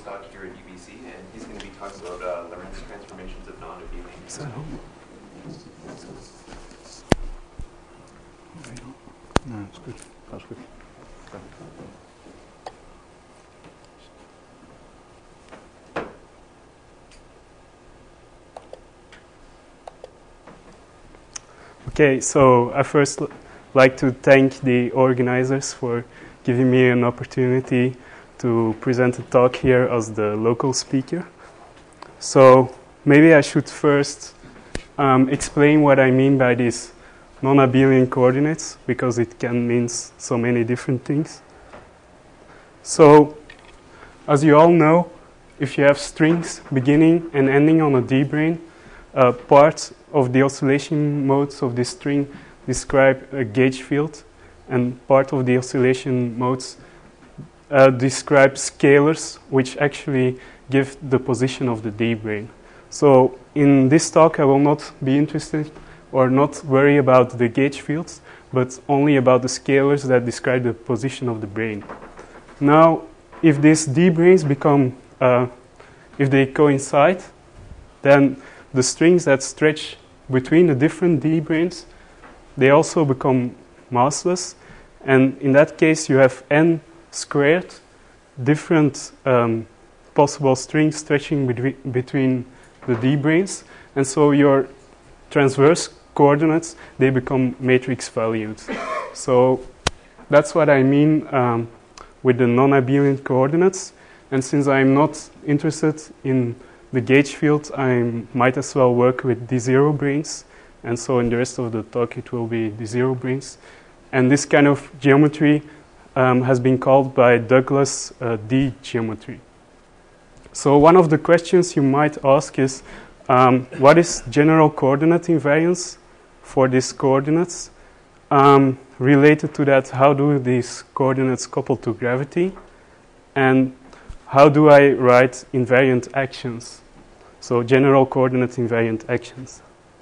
postdoc here at UBC, and he's going to be talking about Lorentz transformations of non-abelian. So, no, it's good. That's good. Okay, so I first like to thank the organizers for giving me an opportunity to present a talk here as the local speaker. So maybe I should first explain what I mean by these non-abelian coordinates, because it can mean so many different things. So as you all know, if you have strings beginning and ending on a D-brane, parts of the oscillation modes of this string describe a gauge field, and part of the oscillation modes describe scalars, which actually give the position of the D-brane. So in this talk, I will not be interested or not worry about the gauge fields, but only about the scalars that describe the position of the brane. Now, if these D-branes become, if they coincide, then the strings that stretch between the different D-branes, they also become massless. And in that case, you have n squared different possible strings stretching between the D-branes. And so your transverse coordinates, they become matrix valued. So that's what I mean with the non-abelian coordinates. And since I'm not interested in the gauge field, I might as well work with D0 branes. And so in the rest of the talk, it will be D0 branes. And this kind of geometry has been called by Douglas D geometry. So one of the questions you might ask is, what is general coordinate invariance for these coordinates? Related to that, how do these coordinates couple to gravity? And how do I write invariant actions? So general coordinate invariant actions.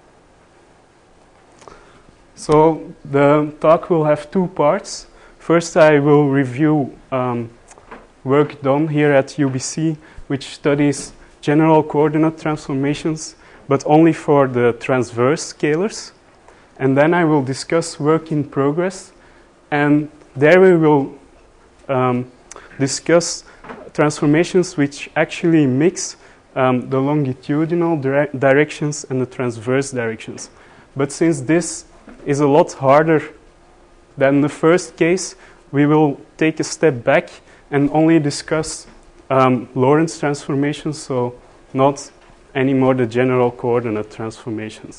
So the talk will have two parts. First, I will review work done here at UBC, which studies general coordinate transformations, but only for the transverse scalars. And then I will discuss work in progress. And there we will discuss transformations which actually mix the longitudinal directions and the transverse directions. But since this is a lot harder than the first case, we will take a step back and only discuss Lorentz transformations, so not anymore the general coordinate transformations.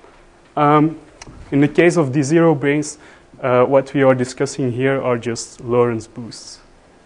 In the case of D0 branes, what we are discussing here are just Lorentz boosts.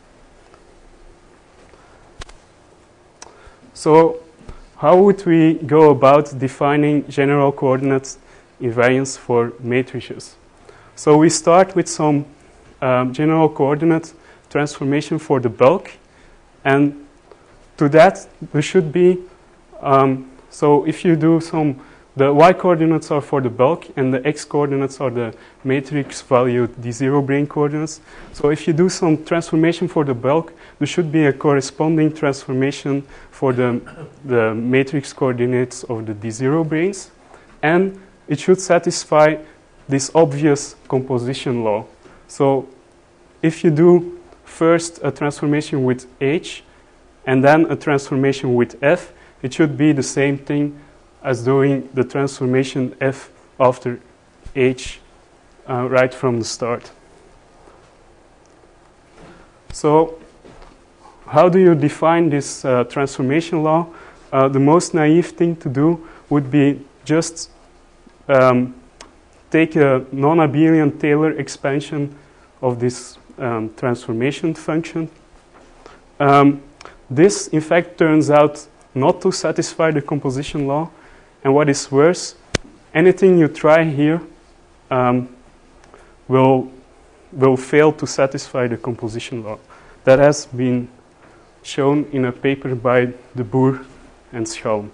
So how would we go about defining general coordinate invariance for matrices? So we start with some general coordinate transformation for the bulk, and to that there should be, so if you do the y coordinates are for the bulk and the x coordinates are the matrix valued D0 brane coordinates. So if you do some transformation for the bulk, there should be a corresponding transformation for the matrix coordinates of the D0 branes, and it should satisfy this obvious composition law. So if you do first a transformation with H and then a transformation with F, it should be the same thing as doing the transformation F after H right from the start. So how do you define this transformation law? The most naive thing to do would be just take a non-abelian Taylor expansion of this transformation function. This, in fact, turns out not to satisfy the composition law. And what is worse, anything you try here will fail to satisfy the composition law. That has been shown in a paper by De Boer and Schalm.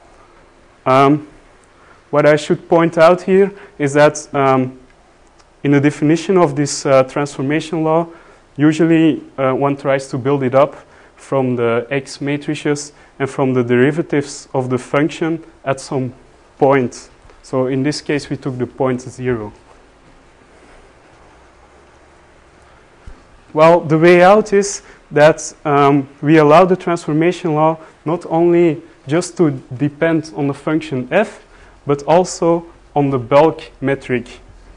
What I should point out here is that in the definition of this transformation law, usually one tries to build it up from the X matrices and from the derivatives of the function at some point. So in this case, we took the point 0. Well, the way out is that we allow the transformation law not only just to depend on the function f, but also on the bulk metric.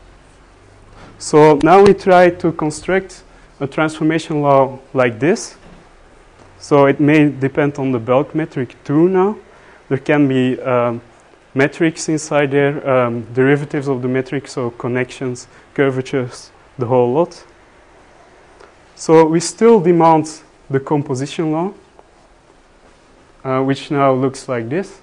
So now we try to construct a transformation law like this. So it may depend on the bulk metric too now. There can be metrics inside there, derivatives of the metric, so connections, curvatures, the whole lot. So we still demand the composition law, which now looks like this.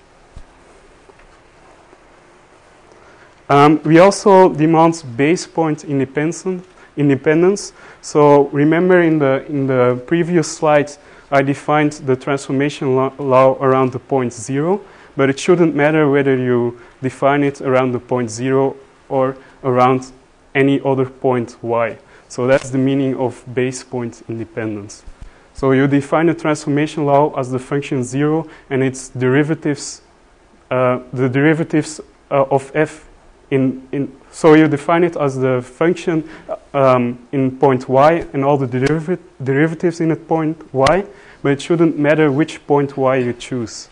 We also demand base point independence. So remember in the previous slides, I defined the transformation law around the point 0, but it shouldn't matter whether you define it around the point 0 or around any other point y. So that's the meaning of base point independence. So you define the transformation law as the function 0 and its derivatives, the derivatives of f so you define it as the function in point y and all the derivatives in at point y, but it shouldn't matter which point y you choose.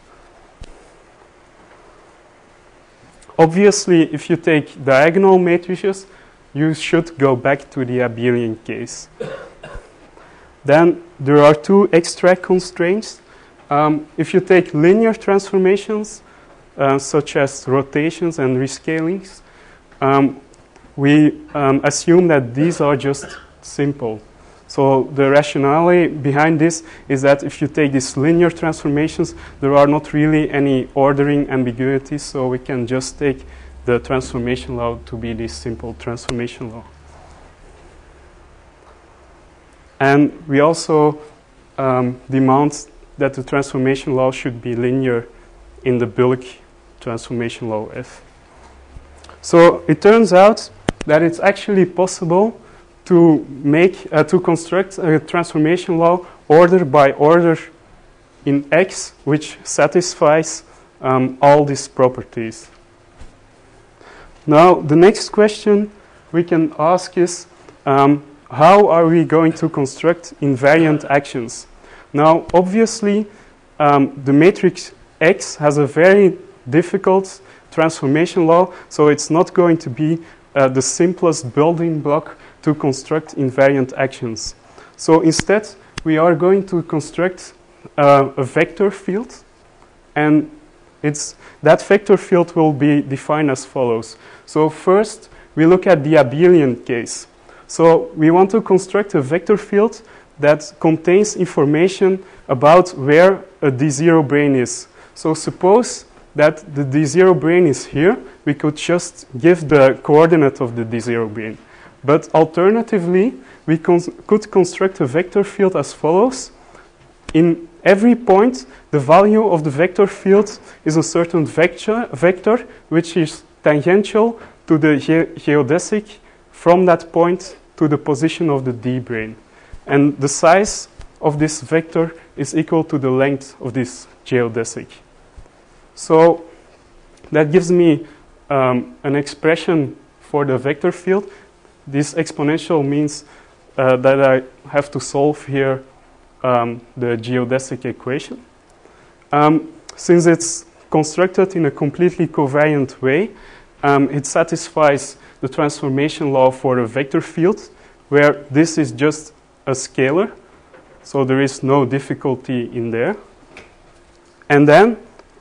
Obviously, if you take diagonal matrices, you should go back to the abelian case. Then there are two extra constraints. If you take linear transformations, such as rotations and rescalings, we assume that these are just simple. So the rationale behind this is that if you take these linear transformations, there are not really any ordering ambiguities, so we can just take the transformation law to be this simple transformation law. And we also demand that the transformation law should be linear in the bulk transformation law F. So it turns out that it's actually possible to construct a transformation law order by order in X, which satisfies all these properties. Now, the next question we can ask is, how are we going to construct invariant actions? Now, obviously, the matrix X has a very difficult transformation law, so it's not going to be the simplest building block to construct invariant actions. So instead, we are going to construct a vector field, and that vector field will be defined as follows. So first, we look at the abelian case. So we want to construct a vector field that contains information about where a D0 brane is. So suppose that the D0 brane is here, we could just give the coordinate of the D0 brane. But alternatively, we could construct a vector field as follows. In every point, the value of the vector field is a certain vector which is tangential to the geodesic from that point to the position of the D brane. And the size of this vector is equal to the length of this geodesic. So that gives me an expression for the vector field. This exponential means that I have to solve here the geodesic equation. Since it's constructed in a completely covariant way, it satisfies the transformation law for a vector field, where this is just a scalar, so there is no difficulty in there. And then,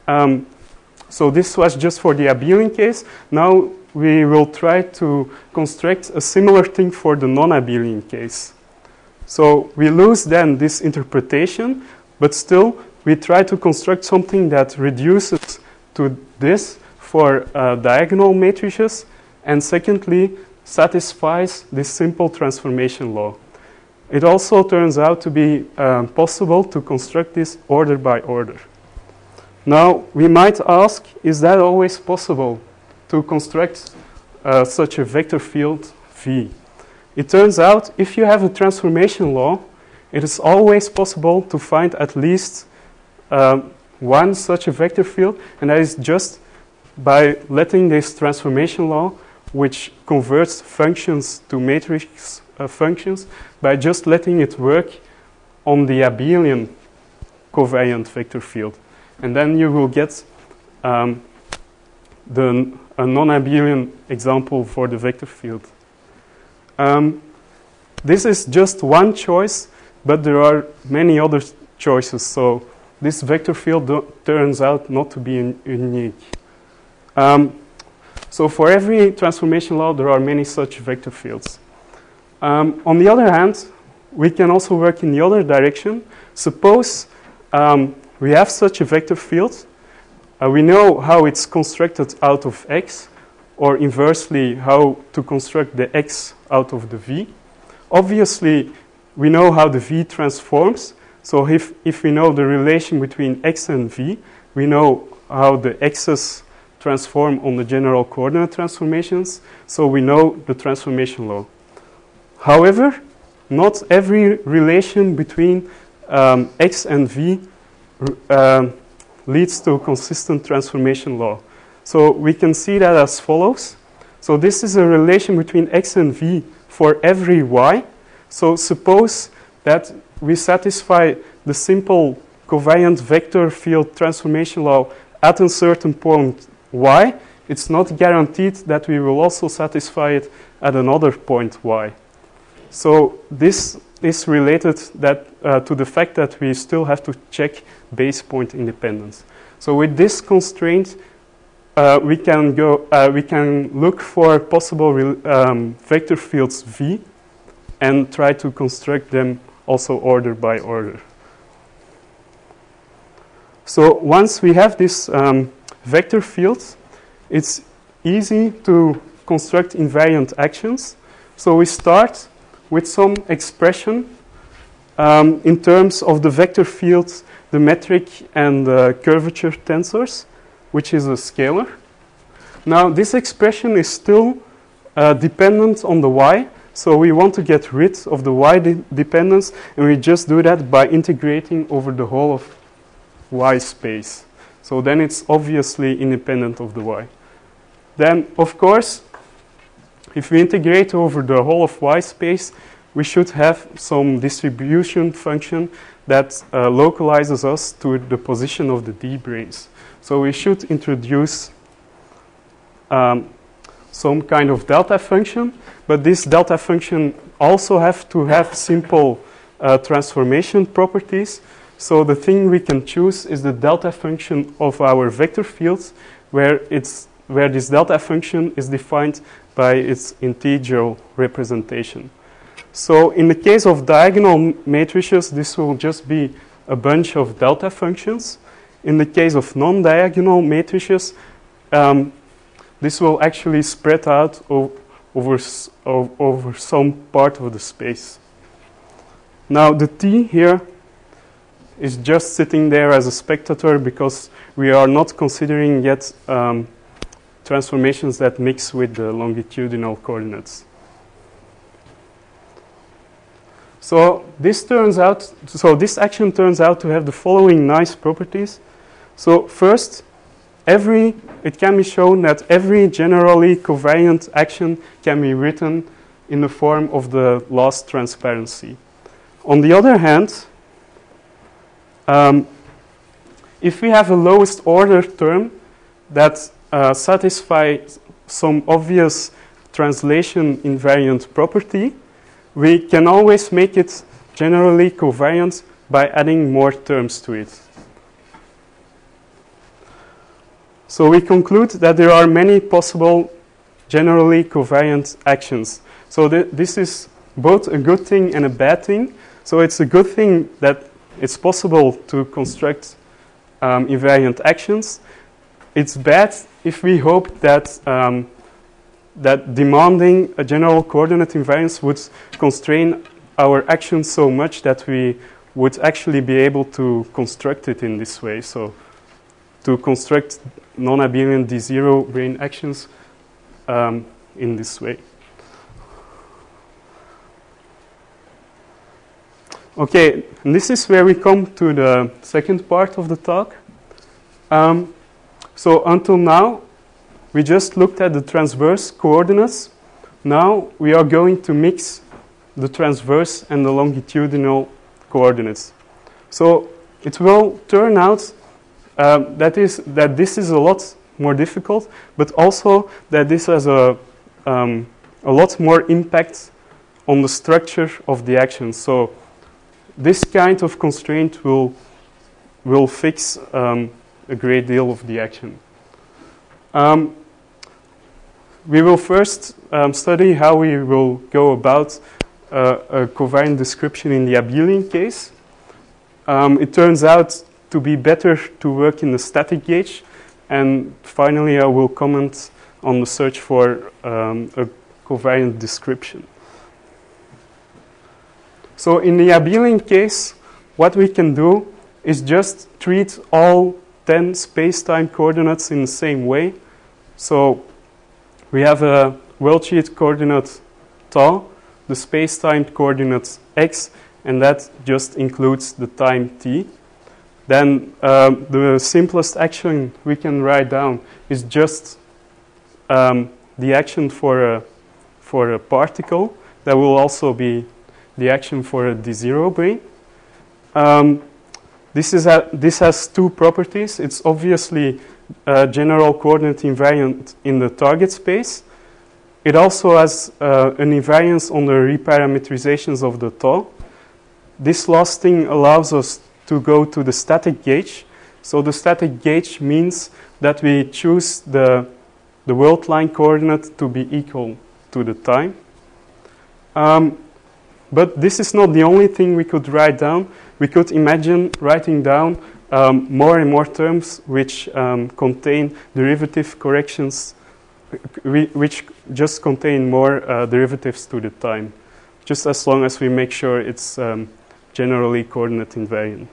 so this was just for the abelian case. Now we will try to construct a similar thing for the non-abelian case. So we lose then this interpretation, but still we try to construct something that reduces to this for diagonal matrices, and secondly, satisfies this simple transformation law. It also turns out to be possible to construct this order by order. Now, we might ask, is that always possible to construct such a vector field V? It turns out if you have a transformation law, it is always possible to find at least one such a vector field, and that is just by letting this transformation law, which converts functions to matrix functions, by just letting it work on the abelian covariant vector field. And then you will get a non-abelian example for the vector field. This is just one choice, but there are many other choices. So this vector field turns out not to be unique. So for every transformation law, there are many such vector fields. On the other hand, we can also work in the other direction. Suppose we have such a vector field. We know how it's constructed out of X, or inversely, how to construct the X out of the V. Obviously, we know how the V transforms. So if we know the relation between X and V, we know how the X's transform on the general coordinate transformations. So we know the transformation law. However, not every relation between X and V leads to a consistent transformation law. So we can see that as follows. So this is a relation between X and V for every Y. So suppose that we satisfy the simple covariant vector field transformation law at a certain point Y. It's not guaranteed that we will also satisfy it at another point Y. So this is related to the fact that we still have to check base point independence. So with this constraint, we can look for possible vector fields V and try to construct them also order by order. So once we have this vector fields, it's easy to construct invariant actions. So we start with some expression in terms of the vector fields, the metric and the curvature tensors, which is a scalar. Now this expression is still dependent on the Y, so we want to get rid of the Y dependence, and we just do that by integrating over the whole of Y space. So then it's obviously independent of the Y. Then, of course, if we integrate over the whole of Y space, we should have some distribution function that localizes us to the position of the D-branes. So we should introduce some kind of delta function, but this delta function also have to have simple transformation properties. So the thing we can choose is the delta function of our vector fields, where this delta function is defined by its integral representation. So in the case of diagonal matrices, this will just be a bunch of delta functions. In the case of non-diagonal matrices, this will actually spread out over some part of the space. Now the T here is just sitting there as a spectator because we are not considering yet transformations that mix with the longitudinal coordinates. So this action turns out to have the following nice properties. So first, it can be shown that every generally covariant action can be written in the form of the loss transparency. On the other hand, if we have a lowest order term that satisfies some obvious translation invariant property, we can always make it generally covariant by adding more terms to it. So we conclude that there are many possible generally covariant actions. So this is both a good thing and a bad thing. So it's a good thing that it's possible to construct invariant actions. It's bad if we hope that that demanding a general coordinate invariance would constrain our actions so much that we would actually be able to construct it in this way. So to construct non-abelian D0 brane actions in this way. Okay, and this is where we come to the second part of the talk. So until now, we just looked at the transverse coordinates. Now we are going to mix the transverse and the longitudinal coordinates. So it will turn out that this is a lot more difficult, but also that this has a lot more impact on the structure of the action. So this kind of constraint will fix a great deal of the action. We will first study how we will go about a covariant description in the abelian case. It turns out to be better to work in the static gauge. And finally, I will comment on the search for a covariant description. So in the abelian case, what we can do is just treat all 10 space-time coordinates in the same way. So we have a worldsheet coordinate tau, the space-time coordinate x, and that just includes the time t. Then the simplest action we can write down is just the action for a particle. That will also be the action for a D0 brane. This has two properties. It's obviously a general coordinate invariant in the target space. It also has an invariance on the reparameterizations of the tau. This last thing allows us to go to the static gauge. So the static gauge means that we choose the world line coordinate to be equal to the time. But this is not the only thing we could write down. We could imagine writing down more and more terms which contain derivative corrections, which just contain more derivatives to the time, just as long as we make sure it's generally coordinate invariant.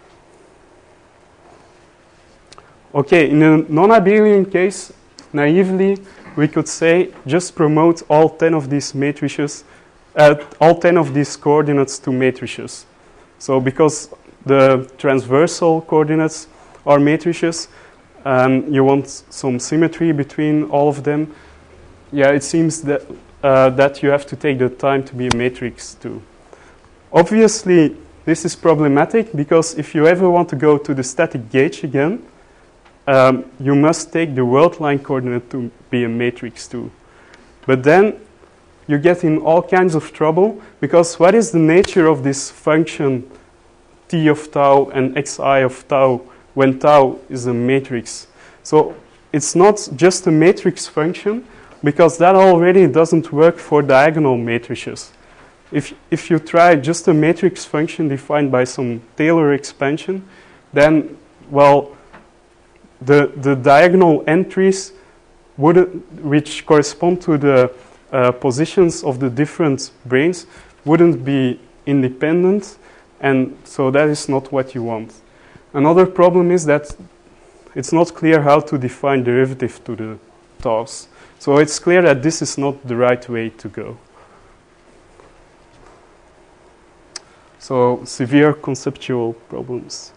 Okay, in a non-abelian case, naively, we could say just promote all 10 of these matrices, all 10 of these coordinates to matrices. So because the transversal coordinates are matrices, you want some symmetry between all of them. Yeah, it seems that that you have to take the time to be a matrix too. Obviously, this is problematic because if you ever want to go to the static gauge again, you must take the world line coordinate to be a matrix too. But then you get in all kinds of trouble because what is the nature of this function t of tau and xi of tau when tau is a matrix? So it's not just a matrix function because that already doesn't work for diagonal matrices. If you try just a matrix function defined by some Taylor expansion, then, well, the diagonal entries which correspond to the positions of the different branes wouldn't be independent, and so that is not what you want. Another problem is that it's not clear how to define derivative to the taus. So it's clear that this is not the right way to go. So severe conceptual problems.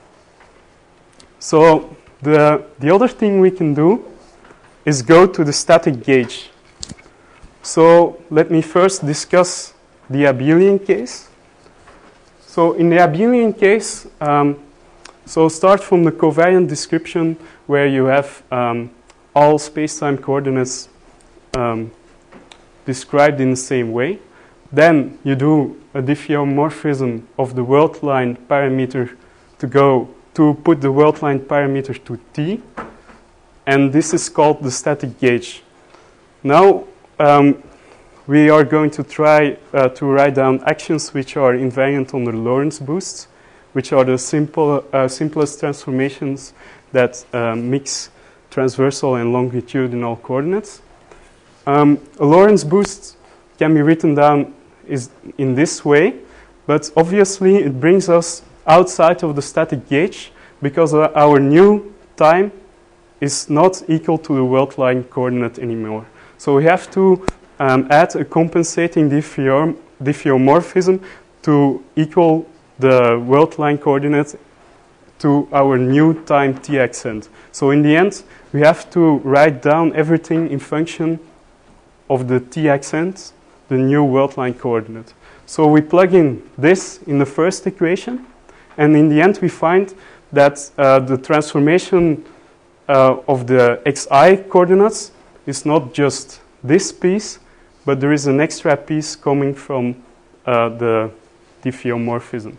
So the other thing we can do is go to the static gauge. So let me first discuss the abelian case. So in the abelian case, so start from the covariant description where you have all space-time coordinates described in the same way. Then you do a diffeomorphism of the world line parameter to put the world line parameter to t, and this is called the static gauge. Now we are going to try to write down actions which are invariant on the Lorentz boosts, which are the simplest transformations that mix transversal and longitudinal coordinates. A Lorentz boost can be written down in this way, but obviously it brings us outside of the static gauge because our new time is not equal to the world line coordinate anymore. So we have to add a compensating diffeomorphism to equal the world line coordinate to our new time t accent. So in the end, we have to write down everything in function of the t accent, the new world line coordinate. So we plug in this in the first equation, and in the end we find that the transformation of the xi coordinates is not just this piece, but there is an extra piece coming from the diffeomorphism.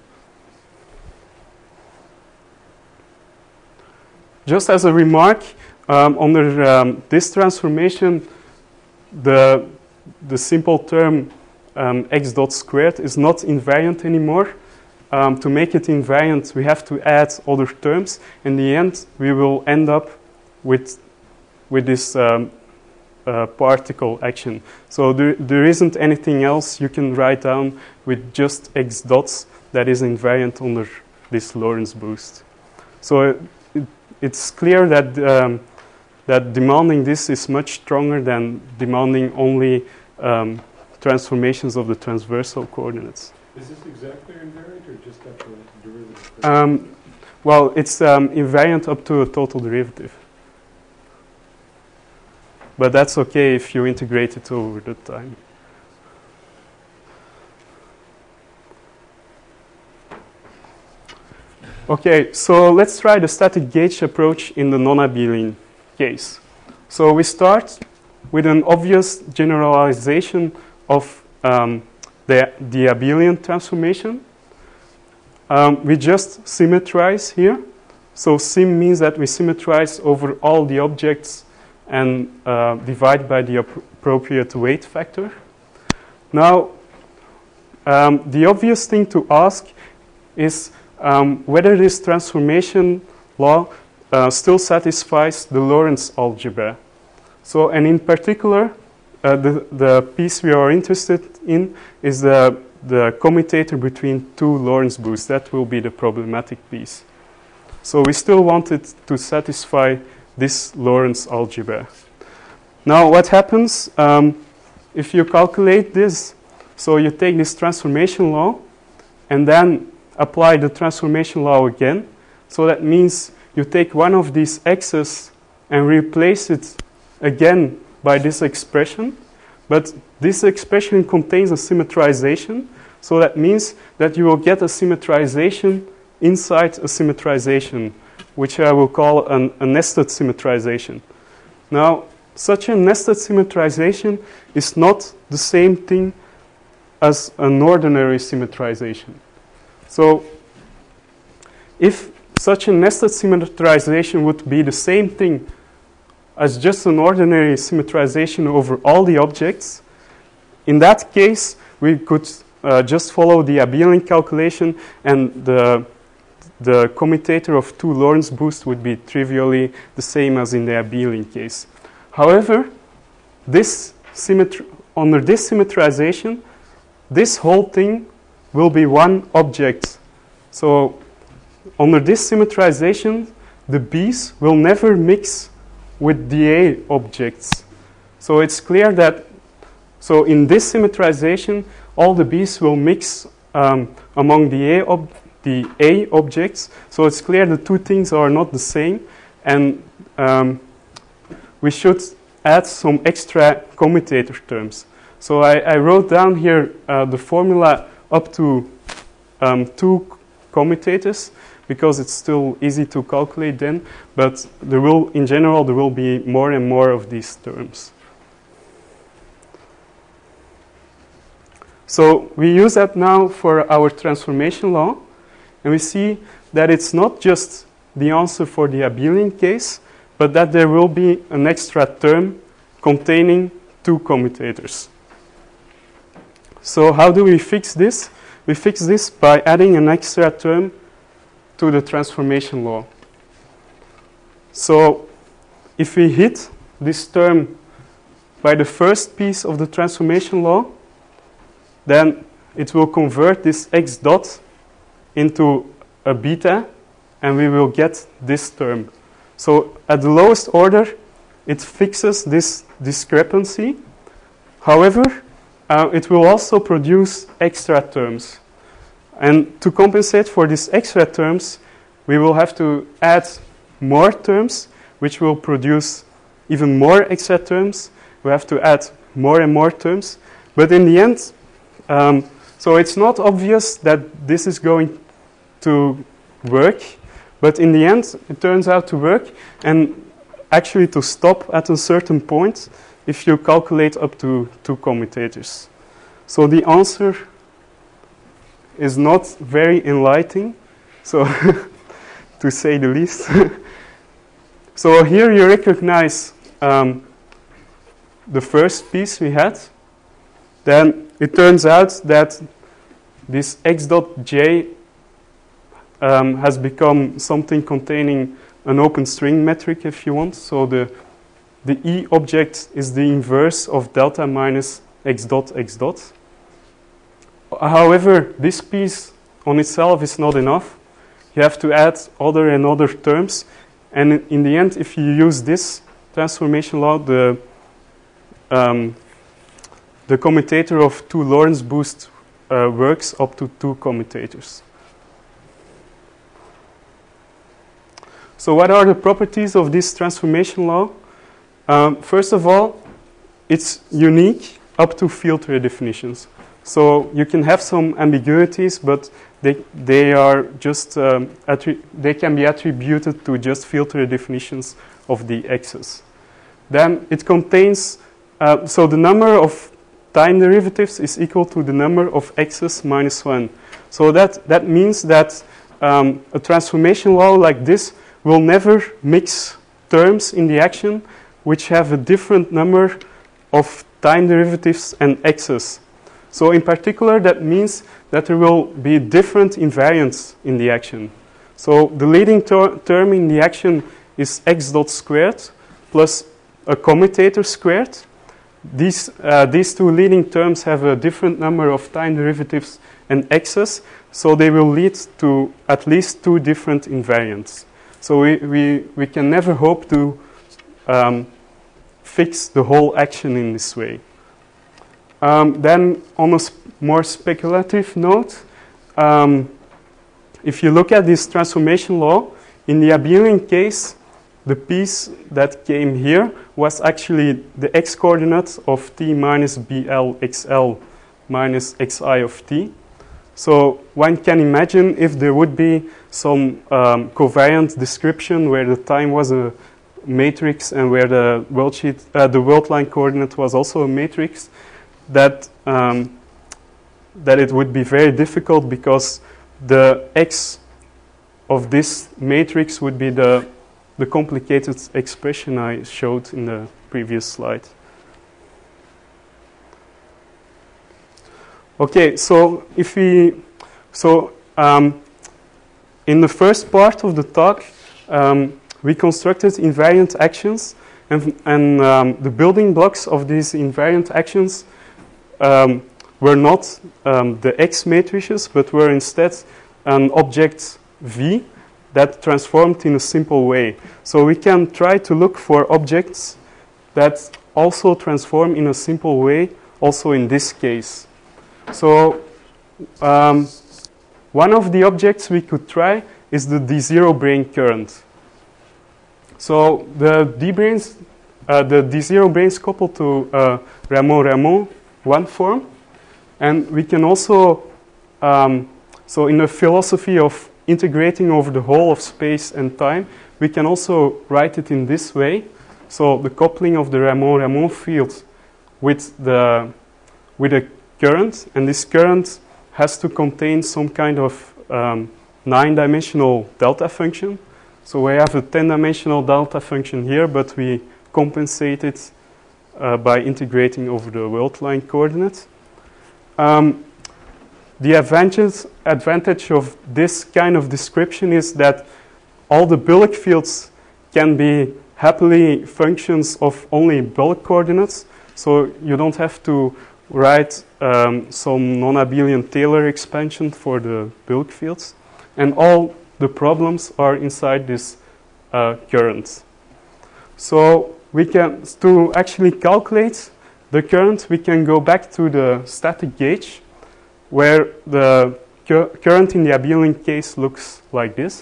Just as a remark, under this transformation, the simple term x dot squared is not invariant anymore. To make it invariant, we have to add other terms. In the end, we will end up with this particle action. So there isn't anything else you can write down with just x dots that is invariant under this Lorentz boost. So it's clear that that demanding this is much stronger than demanding only transformations of the transversal coordinates. Is this exactly invariant or just up to a derivative? Well, it's invariant up to a total derivative. But that's okay if you integrate it over the time. Okay, so let's try the static gauge approach in the non-abelian case. So we start with an obvious generalization of the abelian transformation. We just symmetrize here. So sim means that we symmetrize over all the objects and divide by the appropriate weight factor. Now, the obvious thing to ask is whether this transformation law still satisfies the Lorentz algebra. So, and in particular, the piece we are interested in is the commutator between two Lorentz boosts. That will be the problematic piece. So we still want it to satisfy this Lorentz algebra. Now what happens if you calculate this? So you take this transformation law and then apply the transformation law again. So that means you take one of these x's and replace it again by this expression. But this expression contains a symmetrization. So that means that you will get a symmetrization inside a symmetrization, which I will call a nested symmetrization. Now, such a nested symmetrization is not the same thing as an ordinary symmetrization. So, if such a nested symmetrization would be the same thing as just an ordinary symmetrization over all the objects, in that case, we could just follow the abelian calculation, and the commutator of two Lorentz boosts would be trivially the same as in the abelian case. However, under this symmetrization, this whole thing will be one object. So under this symmetrization, the B's will never mix with the A objects. So it's clear that, so in this symmetrization, all the B's will mix among the A objects. So it's clear the two things are not the same, and we should add some extra commutator terms. So I wrote down here the formula up to 2 commutators, because it's still easy to calculate then, but in general, there will be more and more of these terms. So we use that now for our transformation law, and we see that it's not just the answer for the abelian case, but that there will be an extra term containing 2 commutators. So how do we fix this? We fix this by adding an extra term to the transformation law. So if we hit this term by the first piece of the transformation law, then it will convert this x dot into a beta, and we will get this term. So at the lowest order, it fixes this discrepancy. However, it will also produce extra terms. And to compensate for these extra terms, we will have to add more terms, which will produce even more extra terms. We have to add more and more terms. But in the end, so it's not obvious that this is going to work. But in the end, it turns out to work. And actually to stop at a certain point if you calculate up to 2 commutators. So the answer is not very enlightening, so to say the least. So here you recognize the first piece we had. Then it turns out that this x dot j has become something containing an open string metric, if you want. So the E object is the inverse of delta minus x dot x dot. However, this piece on itself is not enough. You have to add other and other terms. And in the end, if you use this transformation law, the commutator of 2 Lorentz boost works up to 2 commutators. So what are the properties of this transformation law? First of all, it's unique up to field theory definitions. So you can have some ambiguities, but they are just they can be attributed to just field theory definitions of the x's. Then it contains so the number of time derivatives is equal to the number of x's minus 1. So that means that a transformation law like this will never mix terms in the action which have a different number of time derivatives and x's. So in particular, that means that there will be different invariants in the action. So the leading term in the action is x dot squared plus a commutator squared. These 2 leading terms have a different number of time derivatives and x's, so they will lead to at least 2 different invariants. So we can never hope to fix the whole action in this way. Then on a more speculative note, if you look at this transformation law, in the abelian case, the piece that came here was actually the x-coordinate of t minus bl xl minus xi of t. So one can imagine if there would be some covariant description where the time was a matrix and where the world line coordinate was also a matrix, that it would be very difficult because the x of this matrix would be the complicated expression I showed in the previous slide. Okay, so in the first part of the talk, we constructed invariant actions, and the building blocks of these invariant actions were not the X matrices, but were instead an object V that transformed in a simple way. So we can try to look for objects that also transform in a simple way, also in this case. So one of the objects we could try is the D0 brane current. So the D0 brane is coupled to Ramond-Ramond 1 form. And we can also, so in the philosophy of integrating over the whole of space and time, we can also write it in this way. So the coupling of the Ramond-Ramond field with a current, and this current has to contain some kind of 9-dimensional delta function. So we have a 10-dimensional delta function here, but we compensate it by integrating over the world line coordinate. The advantage of this kind of description is that all the Bullock fields can be happily functions of only Bullock coordinates, so you don't have to write some non-abelian Taylor expansion for the Bullock fields, and all the problems are inside this current. So we can, to actually calculate the current, we can go back to the static gauge, where the current in the abelian case looks like this.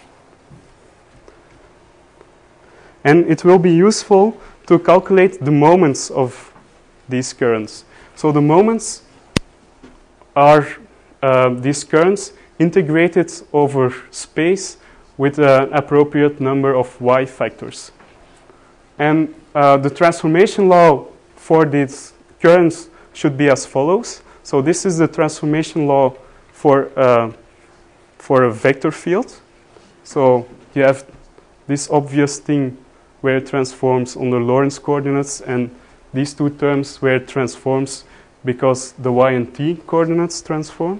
And it will be useful to calculate the moments of these currents. So the moments are these currents integrated over space with an appropriate number of y factors. And the transformation law for these currents should be as follows. So this is the transformation law for a vector field. So you have this obvious thing where it transforms under Lorentz coordinates, and these two terms where it transforms because the y and t coordinates transform.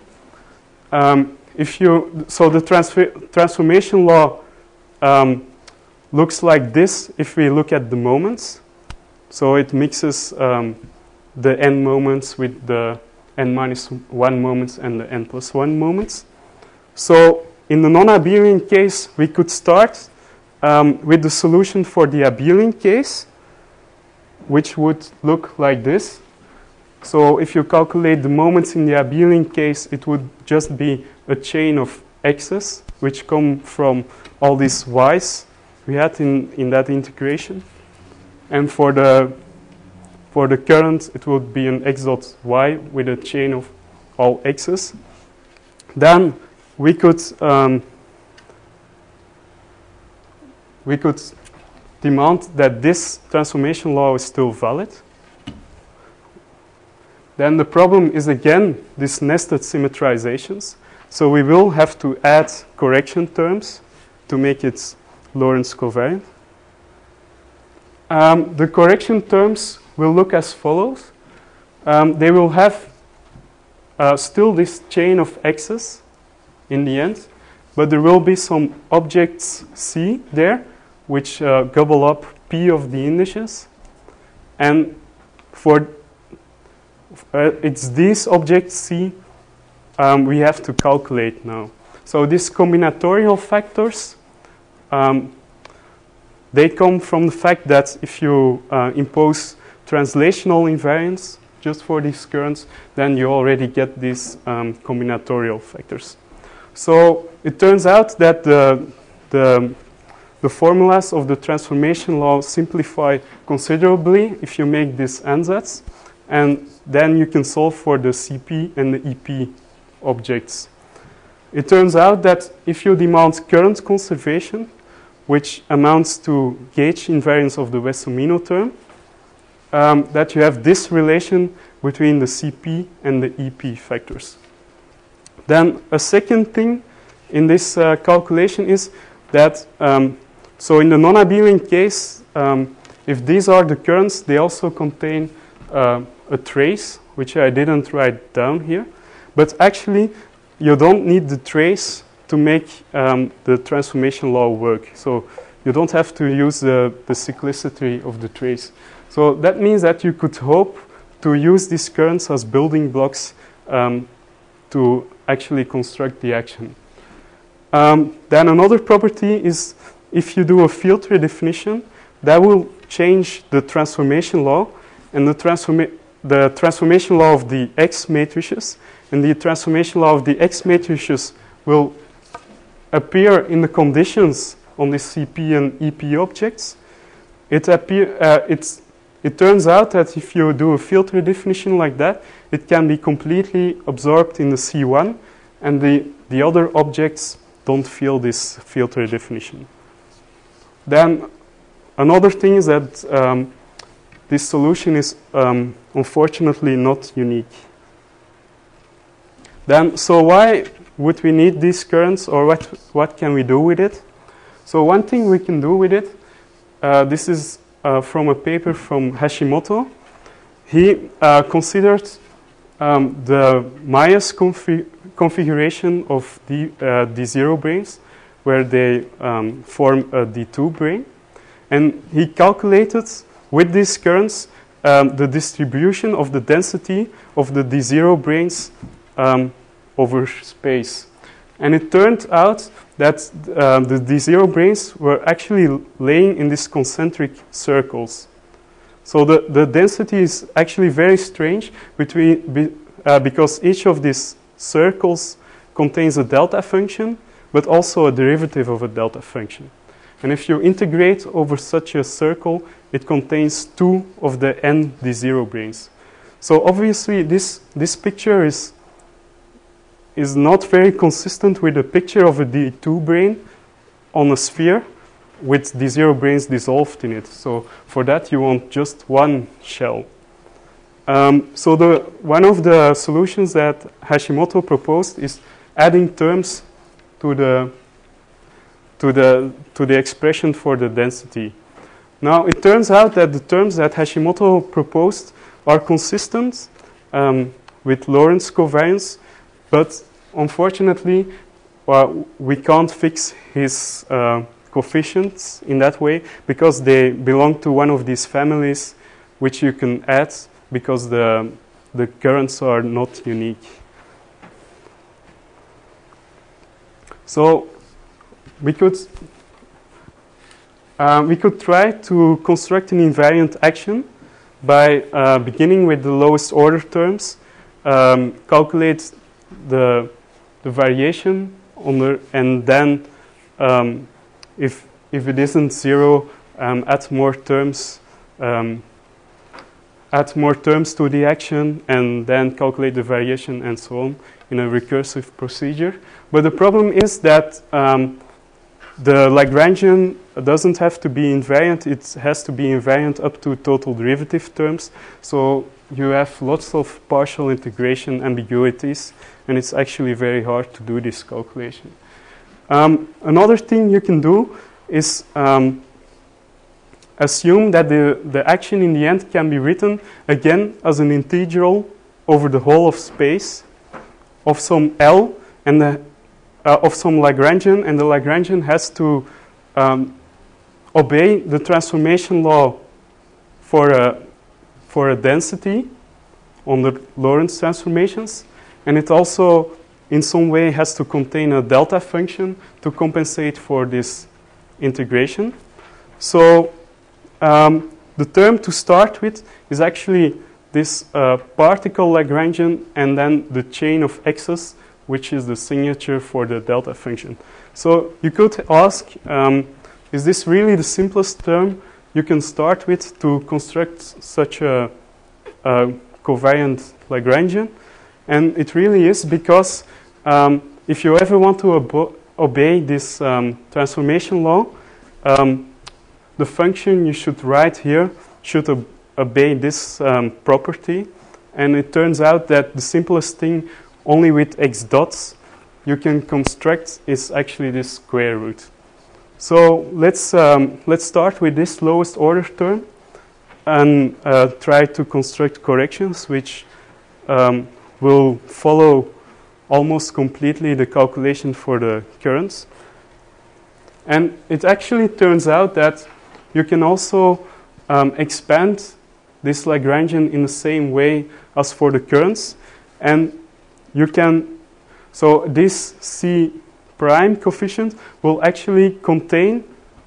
So the transformation law looks like this if we look at the moments. So it mixes the n moments with the n minus 1 moments and the n plus 1 moments. So in the non-abelian case, we could start with the solution for the abelian case, which would look like this. So if you calculate the moments in the abelian case, it would just be a chain of x's, which come from all these y's we had in that integration. And for the current, it would be an x dot y with a chain of all x's. Then we could demand that this transformation law is still valid. Then the problem is again these nested symmetrizations. So we will have to add correction terms to make it Lorentz covariant. The correction terms will look as follows. They will have still this chain of x's in the end, but there will be some objects C there, which gobble up P of the indices. And for it's these objects C we have to calculate now. So these combinatorial factors, they come from the fact that if you impose translational invariance just for these currents, then you already get these combinatorial factors. So it turns out that the formulas of the transformation law simplify considerably if you make these ansatz, and then you can solve for the CP and the EP objects. It turns out that if you demand current conservation, which amounts to gauge invariance of the Wessel-Mino term, that you have this relation between the CP and the EP factors. Then a second thing in this calculation is that, so in the non-abelian case, if these are the currents, they also contain a trace, which I didn't write down here. But actually, you don't need the trace to make the transformation law work. So you don't have to use the cyclicity of the trace. So that means that you could hope to use these currents as building blocks to actually construct the action. Then another property is if you do a field redefinition, that will change the transformation law, and the transformation law of the X matrices and the transformation law of the X matrices will appear in the conditions on the CP and EP objects. It turns out that if you do a field redefinition like that, it can be completely absorbed in the C1, and the other objects don't feel this field redefinition. Then another thing is that this solution is unfortunately not unique. Then, so why would we need these currents, or what can we do with it? So one thing we can do with it, this is from a paper from Hashimoto. He considered the Myers configuration of the zero branes, where they form a D2 brane. And he calculated with these currents the distribution of the density of the D0 branes over space. And it turned out that the D0 branes were actually laying in these concentric circles. So the density is actually very strange because each of these circles contains a delta function, but also a derivative of a delta function. And if you integrate over such a circle, it contains 2 of the n d0 branes. So obviously this picture is not very consistent with the picture of a d2 brane on a sphere with d0 branes dissolved in it. So for that you want just one shell. So one of the solutions that Hashimoto proposed is adding terms to the expression for the density. Now it turns out that the terms that Hashimoto proposed are consistent with Lorentz covariance, but unfortunately we can't fix his coefficients in that way because they belong to one of these families which you can add because the currents are not unique. So we could try to construct an invariant action by beginning with the lowest order terms, calculate the variation and then if it isn't 0, add more terms to the action and then calculate the variation and so on in a recursive procedure. But the problem is that the Lagrangian doesn't have to be invariant. It has to be invariant up to total derivative terms. So you have lots of partial integration ambiguities, and it's actually very hard to do this calculation. Another thing you can do is assume that the action in the end can be written again as an integral over the whole of space of some L and of some Lagrangian, and the Lagrangian has to obey the transformation law for a density on the Lorentz transformations, and it also in some way has to contain a delta function to compensate for this integration. So the term to start with is actually this particle Lagrangian and then the chain of x's, which is the signature for the delta function. So you could ask, is this really the simplest term you can start with to construct such a covariant Lagrangian? And it really is, because if you ever want to obey this transformation law, the function you should write here should obey this property. And it turns out that the simplest thing, only with x dots, you can construct is actually this square root. So let's start with this lowest order term and try to construct corrections which will follow almost completely the calculation for the currents. And it actually turns out that you can also expand this Lagrangian in the same way as for the currents. And you can, so this C prime coefficient will actually contain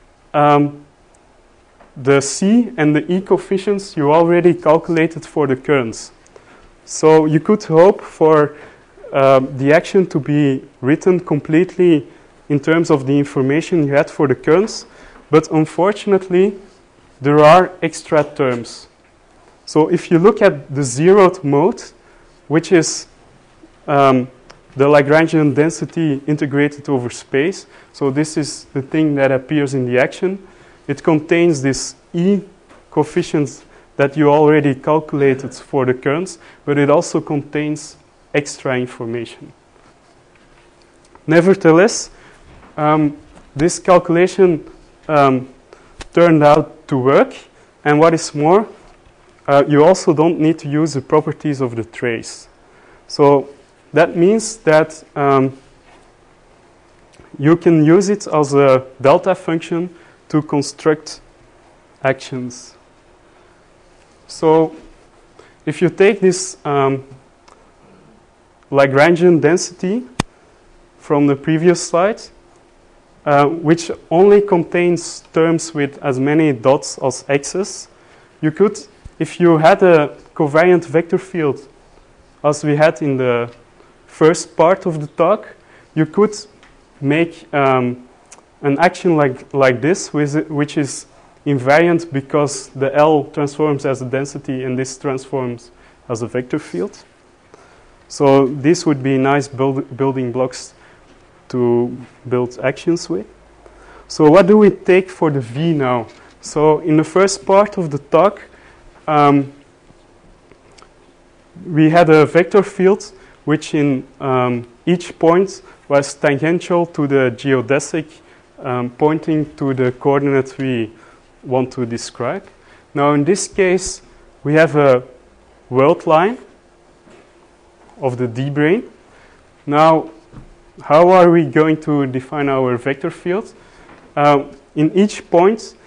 the C and the E coefficients you already calculated for the currents. So you could hope for the action to be written completely in terms of the information you had for the currents, but unfortunately there are extra terms. So if you look at the zeroth mode, which is the Lagrangian density integrated over space, so this is the thing that appears in the action, it contains this E coefficients that you already calculated for the currents, but it also contains extra information. Nevertheless, this calculation turned out to work, and what is more, you also don't need to use the properties of the trace. So that means that you can use it as a delta function to construct actions. So if you take this Lagrangian density from the previous slide, which only contains terms with as many dots as x's, you could, if you had a covariant vector field as we had in the first part of the talk, you could make an action like this, which is invariant because the L transforms as a density and this transforms as a vector field. So this would be nice building blocks to build actions with. So what do we take for the V now? So in the first part of the talk, we had a vector field which in each point was tangential to the geodesic pointing to the coordinate we want to describe. Now in this case, we have a world line of the D-brane. Now, how are we going to define our vector field? In each point,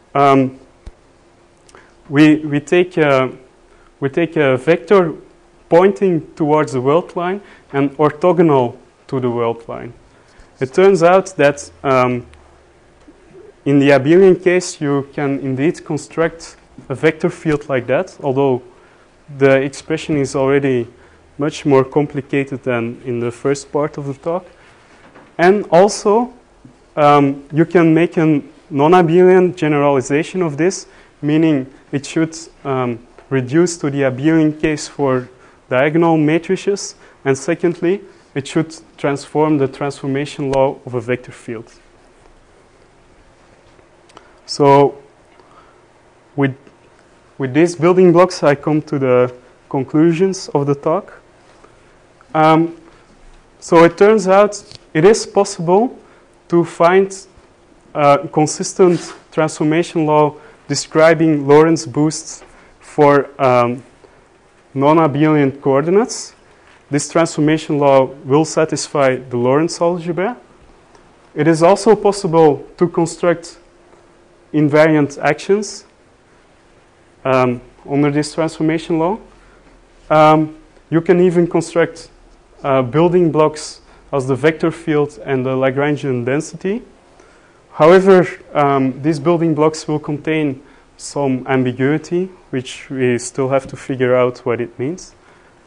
we take a vector pointing towards the world line and orthogonal to the world line. It turns out that in the abelian case, you can indeed construct a vector field like that, although the expression is already much more complicated than in the first part of the talk. And also, you can make a non-abelian generalization of this, meaning it should reduce to the abelian case for diagonal matrices, and secondly, it should transform the transformation law of a vector field. So, with these building blocks, I come to the conclusions of the talk. So it turns out it is possible to find a consistent transformation law describing Lorentz boosts for non-abelian coordinates. This transformation law will satisfy the Lorentz algebra. It is also possible to construct invariant actions under this transformation law. You can even construct building blocks as the vector field and the Lagrangian density. However, these building blocks will contain some ambiguity, which we still have to figure out what it means.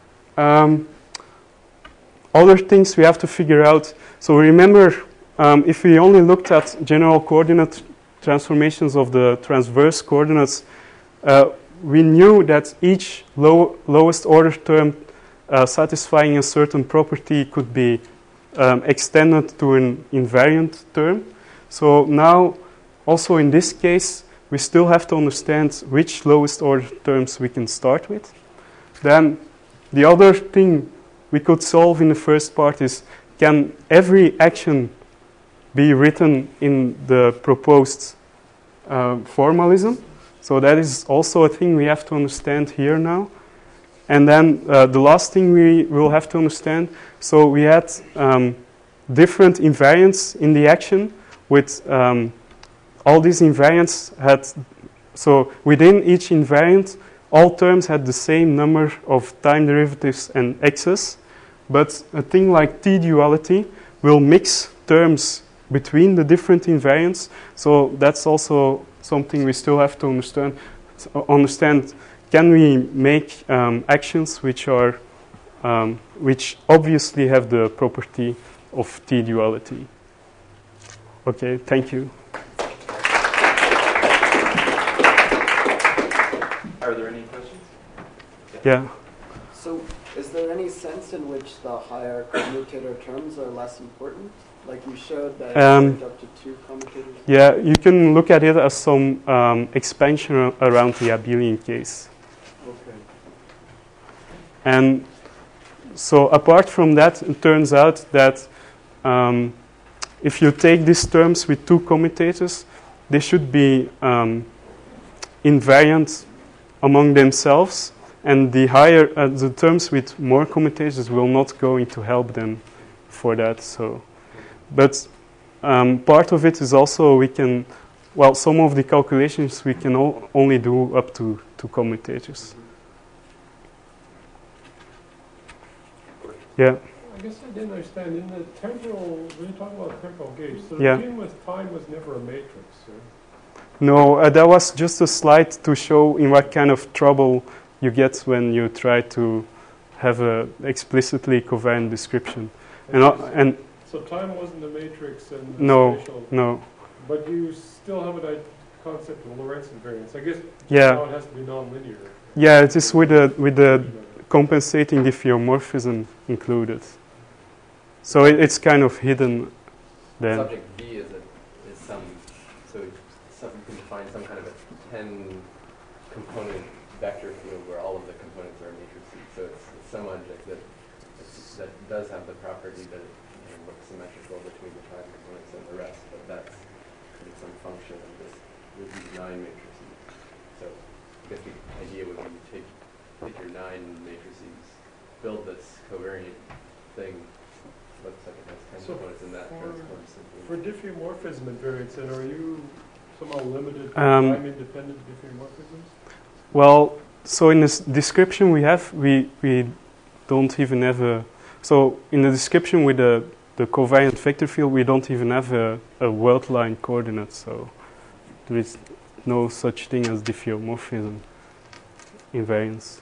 Other things we have to figure out. So remember, if we only looked at general coordinate transformations of the transverse coordinates, we knew that each lowest order term satisfying a certain property could be extended to an invariant term. So now, also in this case, we still have to understand which lowest order terms we can start with. Then the other thing we could solve in the first part is, can every action be written in the proposed formalism? So that is also a thing we have to understand here now. And then the last thing we will have to understand, so we had different invariants in the action with all these invariants had, so within each invariant, all terms had the same number of time derivatives and x's, but a thing like T-duality will mix terms between the different invariants, so that's also something we still have to understand. Can we make actions which are which obviously have the property of T-duality? Okay, thank you. Are there any questions? Yeah. So, is there any sense in which the higher commutator terms are less important? Like you showed that it's up to 2 commutators? Yeah, you can look at it as some expansion around the abelian case. Okay. And so apart from that, it turns out that if you take these terms with 2 commutators, they should be invariant among themselves, and the higher the terms with more commutators will not going to help them for that. So, but part of it is also we can, well, some of the calculations we can only do up to 2 commutators. Yeah. I guess I didn't understand. In the temporal, when you talk about temporal gauge, so Yeah. the thing with time was never a matrix, right? No, that was just a slide to show in what kind of trouble you get when you try to have a explicitly covariant description. And So time wasn't the matrix and the No, spatial, no. but you still have a concept of Lorentz invariance. I guess Yeah. now it has to be nonlinear. Yeah, it is with the compensating diffeomorphism included. So it's kind of hidden then. Subject V is some, so you can define some kind of a 10 component vector field where all of the components are matrices. So it's some object that does have the property that it looks symmetrical between the 5 components and the rest, but that's some function of this with these 9 matrices. So I guess the idea would be you take your 9 matrices, build this covariant thing, looks like it has 10 So components in that transform simply. For diffeomorphism invariance, then are you somehow limited to Um, time-independent diffeomorphisms? Well, so in this description we don't even have a... So in the description with the covariant vector field, we don't even have a world line coordinate. So there is no such thing as diffeomorphism invariance.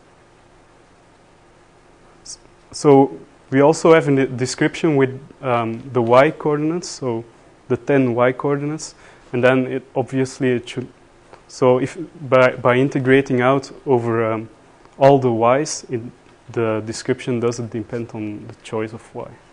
So we also have in the description with the y coordinates, so the 10 y coordinates, and then obviously it should. So if by integrating out over all the y's, the description doesn't depend on the choice of y.